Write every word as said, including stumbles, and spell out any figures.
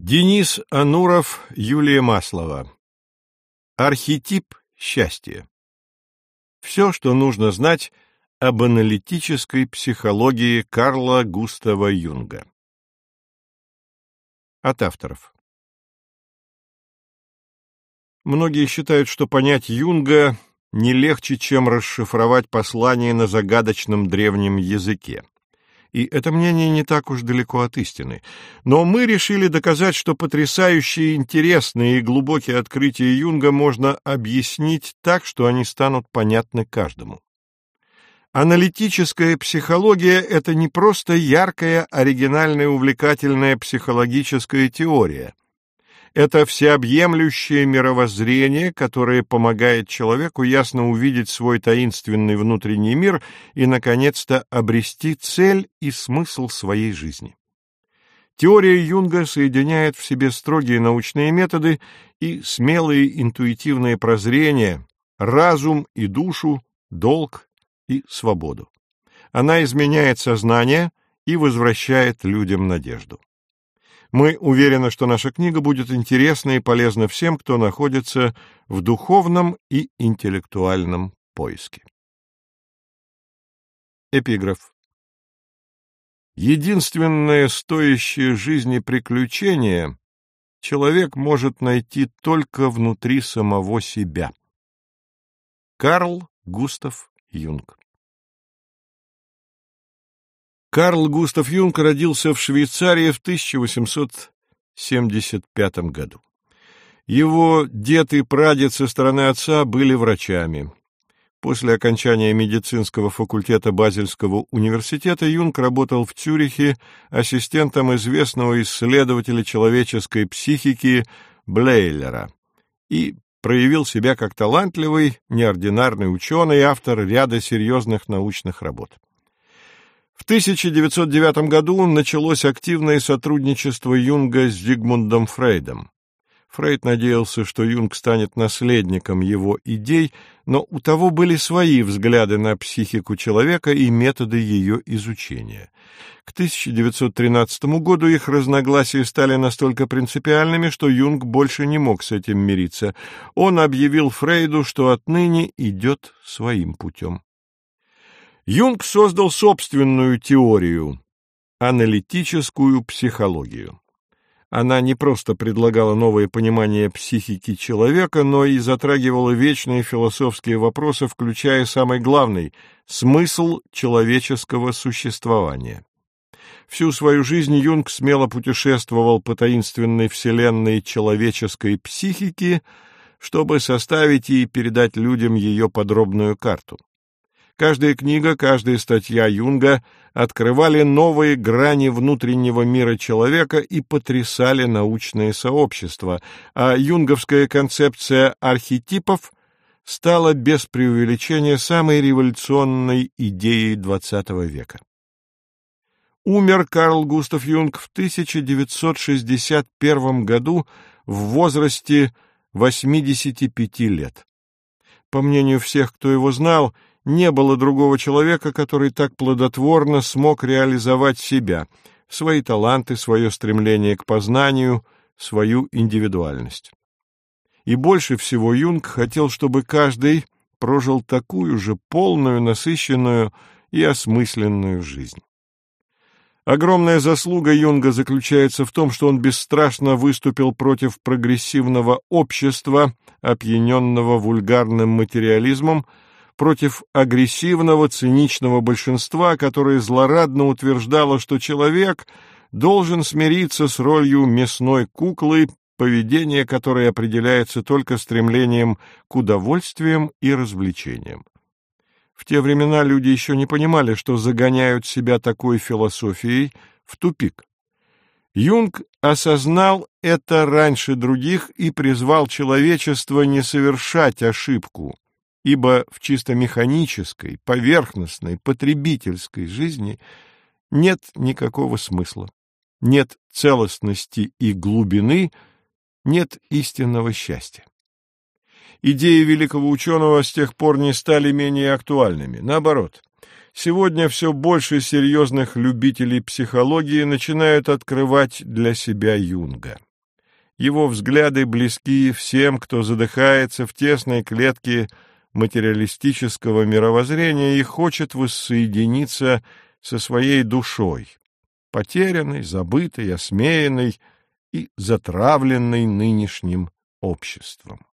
Денис Ануров, Юлия Маслова. Архетип счастья. Все, что нужно знать об аналитической психологии Карла Густава Юнга. От авторов. Многие считают, что понять Юнга не легче, чем расшифровать послание на загадочном древнем языке. И это мнение не так уж далеко от истины. Но мы решили доказать, что потрясающие, интересные и глубокие открытия Юнга можно объяснить так, что они станут понятны каждому. Аналитическая психология — это не просто яркая, оригинальная, увлекательная психологическая теория. Это всеобъемлющее мировоззрение, которое помогает человеку ясно увидеть свой таинственный внутренний мир и, наконец-то, обрести цель и смысл своей жизни. Теория Юнга соединяет в себе строгие научные методы и смелые интуитивные прозрения, разум и душу, долг и свободу. Она изменяет сознание и возвращает людям надежду. Мы уверены, что наша книга будет интересна и полезна всем, кто находится в духовном и интеллектуальном поиске. Эпиграф. Единственное стоящее жизни приключение человек может найти только внутри самого себя. Карл Густав Юнг. Карл Густав Юнг родился в Швейцарии в тысяча восемьсот семьдесят пятом году. Его дед и прадед со стороны отца были врачами. После окончания медицинского факультета Базельского университета Юнг работал в Цюрихе ассистентом известного исследователя человеческой психики Блейлера и проявил себя как талантливый, неординарный ученый, автор ряда серьезных научных работ. В тысяча девятьсот девятом году началось активное сотрудничество Юнга с Зигмундом Фрейдом. Фрейд надеялся, что Юнг станет наследником его идей, но у того были свои взгляды на психику человека и методы ее изучения. К тысяча девятьсот тринадцатому году их разногласия стали настолько принципиальными, что Юнг больше не мог с этим мириться. Он объявил Фрейду, что отныне идет своим путем. Юнг создал собственную теорию – аналитическую психологию. Она не просто предлагала новое понимание психики человека, но и затрагивала вечные философские вопросы, включая самый главный – смысл человеческого существования. Всю свою жизнь Юнг смело путешествовал по таинственной вселенной человеческой психики, чтобы составить и передать людям ее подробную карту. Каждая книга, каждая статья Юнга открывали новые грани внутреннего мира человека и потрясали научное сообщество, а юнговская концепция архетипов стала без преувеличения самой революционной идеей двадцатого века. Умер Карл Густав Юнг в тысяча девятьсот шестьдесят первом году в возрасте восьмидесяти пяти лет. По мнению всех, кто его знал, не было другого человека, который так плодотворно смог реализовать себя, свои таланты, свое стремление к познанию, свою индивидуальность. И больше всего Юнг хотел, чтобы каждый прожил такую же полную, насыщенную и осмысленную жизнь. Огромная заслуга Юнга заключается в том, что он бесстрашно выступил против прогрессивного общества, опьяненного вульгарным материализмом, против агрессивного, циничного большинства, которое злорадно утверждало, что человек должен смириться с ролью мясной куклы, поведение которой определяется только стремлением к удовольствиям и развлечениям. В те времена люди еще не понимали, что загоняют себя такой философией в тупик. Юнг осознал это раньше других и призвал человечество не совершать ошибку, ибо в чисто механической, поверхностной, потребительской жизни нет никакого смысла, нет целостности и глубины, нет истинного счастья. Идеи великого ученого с тех пор не стали менее актуальными. Наоборот, сегодня все больше серьезных любителей психологии начинают открывать для себя Юнга. Его взгляды близки всем, кто задыхается в тесной клетке материалистического мировоззрения и хочет воссоединиться со своей душой, потерянной, забытой, осмеянной и затравленной нынешним обществом.